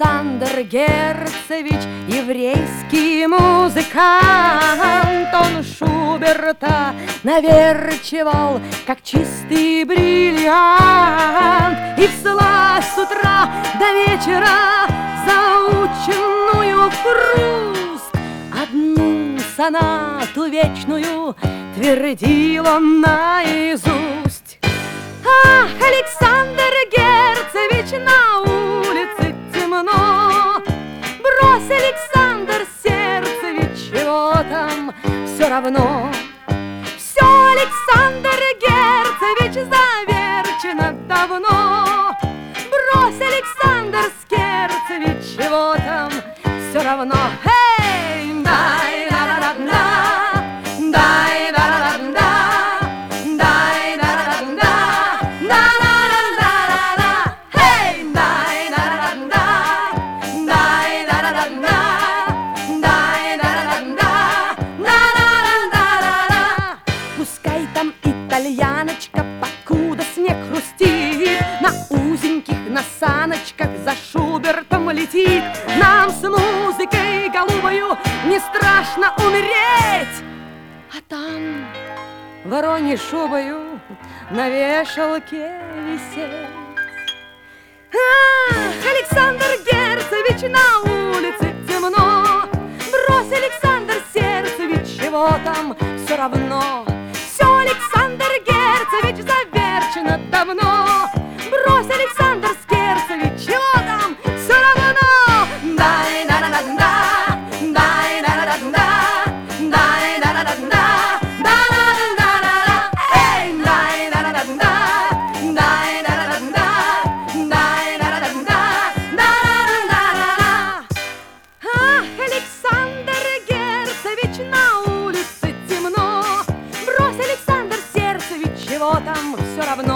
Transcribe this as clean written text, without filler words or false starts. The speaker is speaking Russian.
Александр Герцевич, еврейский музыкант, он Шуберта наверчивал, как чистый бриллиант, и всласть с утра до вечера заученную Пруст одну сонату вечную твердил он наизусть. Ах, Александр Герцевич, на улице темно, брось, Александр Сердцевич, чего там, все равно. Все, Александр Герцевич, заверчено давно, брось, Александр Сердцевич, чего там, все равно. Эй, дай да да да да, дай да да да да. Итальяночка, покуда снег хрустит, на узеньких носаночках за Шубертом летит. Нам с музыкой голубою не страшно умереть, а там вороньей шубою на вешалке висеть. Ах, Александр Герцевич, на улице темно, брось, Александр Сердцевич, чего там, все равно. Все, Александр Герцевич, заверчено давно, брось, Александр Сердцевич, чего там, все равно. Дай да да да да, дай да да да да, дай да да да да, да да да да да, эй, дай да да да да, дай да да да да, дай да да да да, да да да да. Ах, Александр Герцевич, на улице темно, брось, Александр Сердцевич, чего там, все равно.